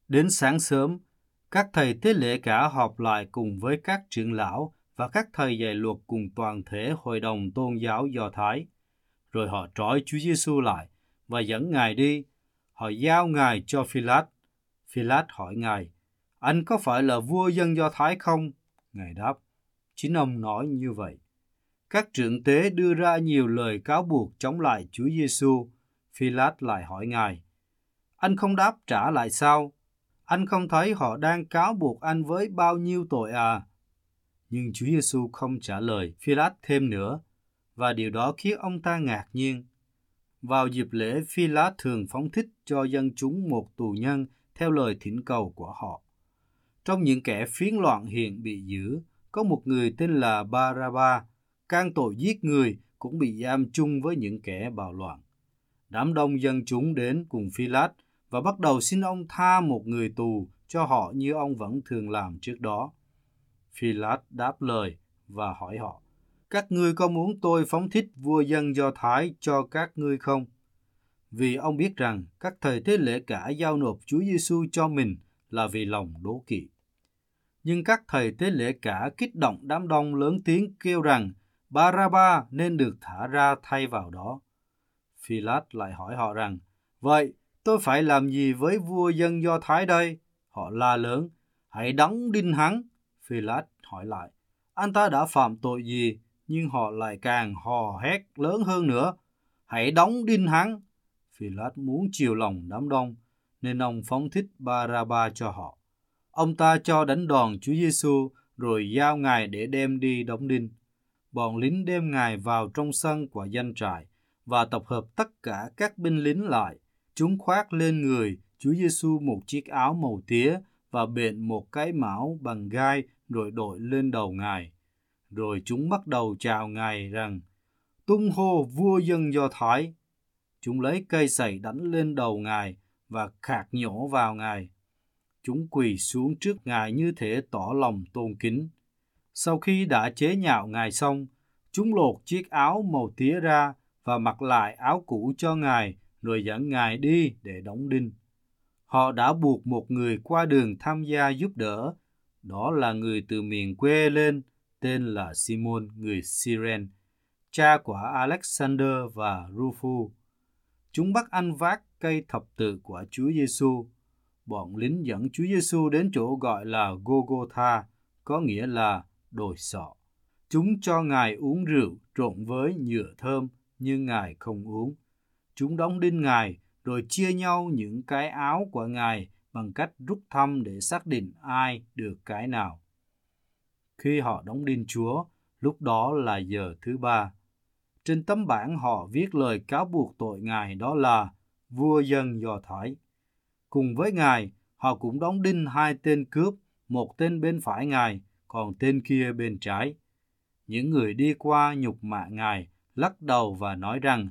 Đến sáng sớm, các thầy tế lễ cả họp lại cùng với các trưởng lão và các thầy dạy luật cùng toàn thể hội đồng tôn giáo Do Thái. Rồi họ trói Chúa Giêsu lại và dẫn Ngài đi. Họ giao Ngài cho Phi-lát. Phi-lát hỏi Ngài, anh có phải là vua dân Do Thái không? Ngài đáp, chính ông nói như vậy. Các trưởng tế đưa ra nhiều lời cáo buộc chống lại Chúa Giêsu. Phi-lát lại hỏi Ngài, anh không đáp trả lại sao? Anh không thấy họ đang cáo buộc anh với bao nhiêu tội à? Nhưng Chúa Giêsu không trả lời Phi-lát thêm nữa, và điều đó khiến ông ta ngạc nhiên. Vào dịp lễ, Phi-lát thường phóng thích cho dân chúng một tù nhân theo lời thỉnh cầu của họ. Trong những kẻ phiến loạn hiện bị giữ, có một người tên là Ba-ra-ba, can tội giết người cũng bị giam chung với những kẻ bạo loạn. Đám đông dân chúng đến cùng Phi-lát và bắt đầu xin ông tha một người tù cho họ như ông vẫn thường làm trước đó. Phi-lát đáp lời và hỏi họ, các ngươi có muốn tôi phóng thích vua dân Do Thái cho các ngươi không? Vì ông biết rằng các thầy tế lễ cả giao nộp Chúa Giêsu cho mình là vì lòng đố kỵ. Nhưng các thầy tế lễ cả kích động đám đông lớn tiếng kêu rằng Ba-ra-ba nên được thả ra thay vào đó. Phi-lát lại hỏi họ rằng, vậy tôi phải làm gì với vua dân Do Thái đây? Họ la lớn, hãy đóng đinh hắn. Phi-lát hỏi lại, anh ta đã phạm tội gì? Nhưng họ lại càng hò hét lớn hơn nữa, hãy đóng đinh hắn. Phi-lát muốn chiều lòng đám đông, nên ông phóng thích Ba-ra-ba cho họ. Ông ta cho đánh đòn Chúa Giêsu rồi giao Ngài để đem đi đóng đinh. Bọn lính đem Ngài vào trong sân của doanh trại và tập hợp tất cả các binh lính lại. Chúng khoác lên người Chúa Giêsu một chiếc áo màu tía và bện một cái mão bằng gai rồi đội lên đầu Ngài. Rồi chúng bắt đầu chào Ngài rằng, tung hô vua dân Do Thái. Chúng lấy cây sậy đánh lên đầu Ngài và khạc nhổ vào Ngài. Chúng quỳ xuống trước Ngài như thể tỏ lòng tôn kính. Sau khi đã chế nhạo Ngài xong, chúng lột chiếc áo màu tía ra và mặc lại áo cũ cho Ngài, rồi dẫn Ngài đi để đóng đinh. Họ đã buộc một người qua đường tham gia giúp đỡ, đó là người từ miền quê lên, tên là Simon người Cyrene, cha của Alexander và Rufus. Chúng bắt anh vác cây thập tự của Chúa Giêsu. Bọn lính dẫn Chúa Giêsu đến chỗ gọi là Gô-gô-tha, có nghĩa là đồi sọ. Chúng cho Ngài uống rượu trộn với nhựa thơm, nhưng Ngài không uống. Chúng đóng đinh Ngài, rồi chia nhau những cái áo của Ngài bằng cách rút thăm để xác định ai được cái nào. Khi họ đóng đinh Chúa, lúc đó là giờ thứ 3. Trên tấm bảng họ viết lời cáo buộc tội Ngài, đó là vua dân Do Thái. Cùng với Ngài, họ cũng đóng đinh 2 tên cướp, một tên bên phải Ngài, còn tên kia bên trái. Những người đi qua nhục mạ Ngài, lắc đầu và nói rằng,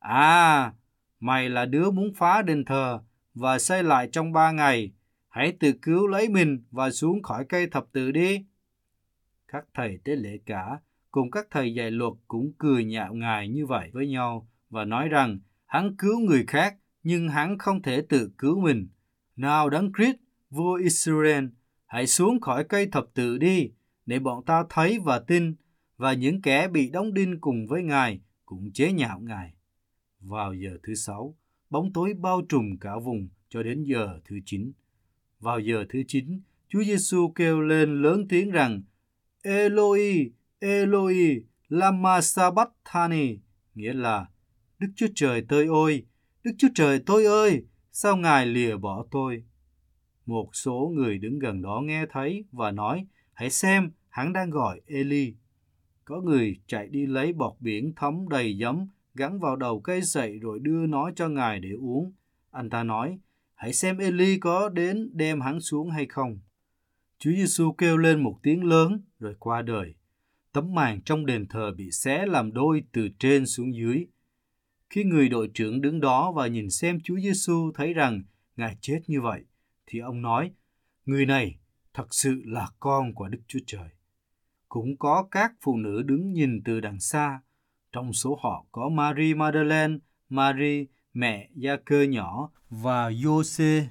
mày là đứa muốn phá đền thờ và xây lại trong 3 ngày. Hãy tự cứu lấy mình và xuống khỏi cây thập tự đi. Các thầy tế lễ cả cùng các thầy dạy luật cũng cười nhạo Ngài như vậy với nhau và nói rằng hắn cứu người khác nhưng hắn không thể tự cứu mình. Nào Đấng Christ, vua Israel, hãy xuống khỏi cây thập tự đi để bọn ta thấy và tin, và những kẻ bị đóng đinh cùng với Ngài cũng chế nhạo Ngài. Vào giờ thứ 6, bóng tối bao trùm cả vùng cho đến giờ thứ 9. Vào giờ thứ 9, Chúa Giêsu kêu lên lớn tiếng rằng, Eloi, Eloi, lama sabachthani, nghĩa là Đức Chúa Trời tôi ơi, Đức Chúa Trời tôi ơi, sao Ngài lìa bỏ tôi? Một số người đứng gần đó nghe thấy và nói, hãy xem, hắn đang gọi Eli. Có người chạy đi lấy bọt biển thấm đầy giấm, gắn vào đầu cây sậy rồi đưa nó cho Ngài để uống. Anh ta nói, hãy xem Eli có đến đem hắn xuống hay không. Chúa Giêsu kêu lên một tiếng lớn rồi qua đời. Tấm màn trong đền thờ bị xé làm đôi từ trên xuống dưới. Khi người đội trưởng đứng đó và nhìn xem Chúa Giêsu thấy rằng Ngài chết như vậy, thì ông nói, người này thật sự là con của Đức Chúa Trời. Cũng có các phụ nữ đứng nhìn từ đằng xa. Trong số họ có Mary Magdalene, Mary, mẹ Gia-cơ nhỏ và Giô-xê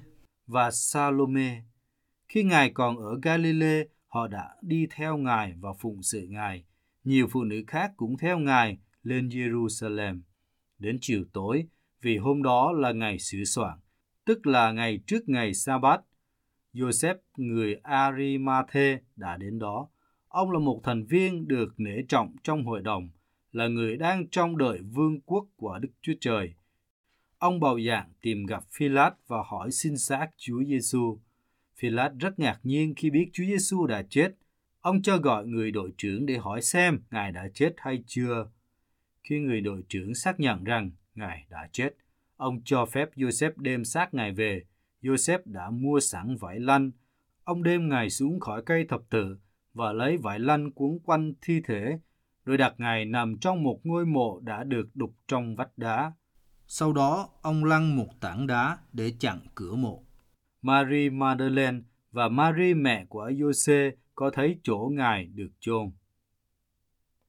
và Salome. Khi Ngài còn ở Galilee, họ đã đi theo Ngài và phụng sự Ngài. Nhiều phụ nữ khác cũng theo Ngài lên Jerusalem. Đến chiều tối, vì hôm đó là ngày sửa soạn, tức là ngày trước ngày Sa-bát, Joseph người Arimathe đã đến đó. Ông là một thành viên được nể trọng trong hội đồng, là người đang trông đợi vương quốc của Đức Chúa Trời. Ông bầu dạng tìm gặp Phi-lát và hỏi xin xác Chúa Giêsu. Phi-lát rất ngạc nhiên khi biết Chúa Giêsu đã chết. Ông cho gọi người đội trưởng để hỏi xem Ngài đã chết hay chưa. Khi người đội trưởng xác nhận rằng Ngài đã chết, ông cho phép Joseph đem xác Ngài về. Joseph đã mua sẵn vải lanh. Ông đem Ngài xuống khỏi cây thập tự và lấy vải lanh cuốn quanh thi thể, rồi đặt Ngài nằm trong một ngôi mộ đã được đục trong vách đá. Sau đó, ông lăn một tảng đá để chặn cửa mộ. Marie Magdalene và Marie mẹ của Giô-xê có thấy chỗ Ngài được chôn.